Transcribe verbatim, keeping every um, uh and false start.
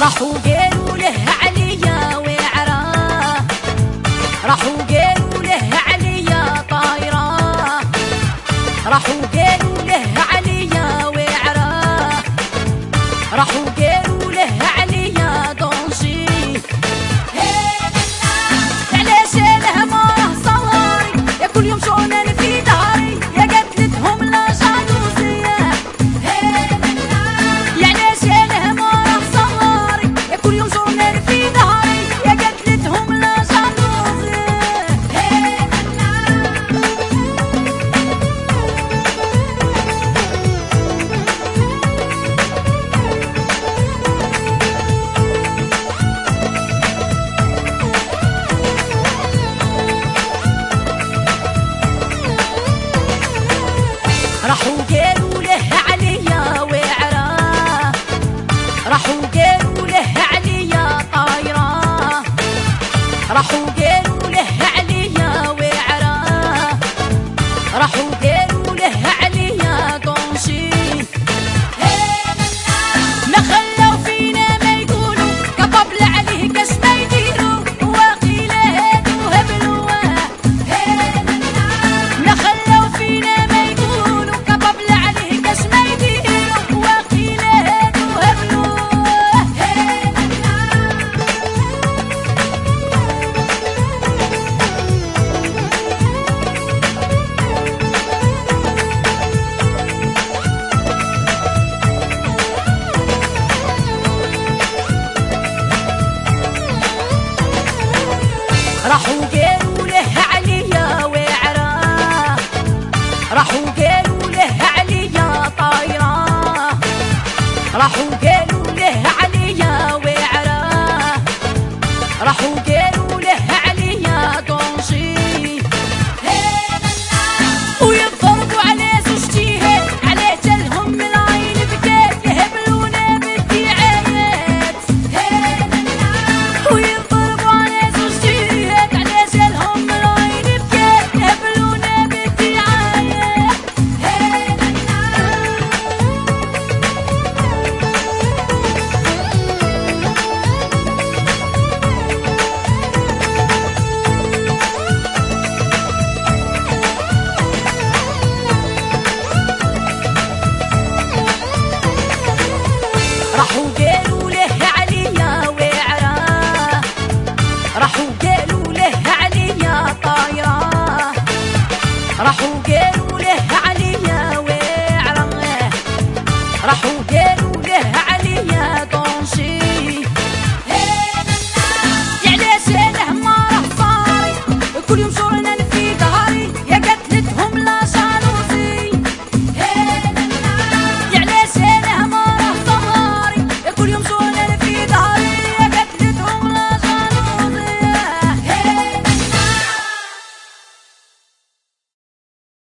راحوا قالوا له عليا وعراه، راحوا قالوا له عليا طايرة، راحوا قالوا له عليا وعراه، راحوا قالوا له عليا دونجي. علاش انا ما راه صهاري يا كل يوم شونان في داري يا قتلتهم لا جالوزية. يا علاش انا ما راه صهاري يا كل يوم شونان في داري يا قتلتهم لا جالوزية. راحوا قالوا له عليا وعراه، راحوا قالوا له عليا طايرة، راحوا قالوا له عليا وعراه، راحوا قالوا له عليا دونجي. ما خلاو فينا ما يقولوا كبابل عليه كاش ما يديروا واقيلا هادو هبلوا. ما خلاو فينا ما يقولوا كبابل عليه كاش ما يديروا واقيلا هادو هبلوا. راحوا قالوا له عليا وعراه، راحوا قالوا له عليا طايرة، راحوا قالوا له عليا وعراه، راحوا قالوا له عليا دونجي. ويضربوا على زوجتيهات علاه جالهم العين بكات يهبلونا بالدعايات. ويضربوا على زوجتيهات علاه جالهم العين بكات يهبلونا بالدعايات. راحوا قالوا له عليا وعراه، راحوا قالوا له عليا طايرة، راحوا قالوا له عليا وعراه، راحوا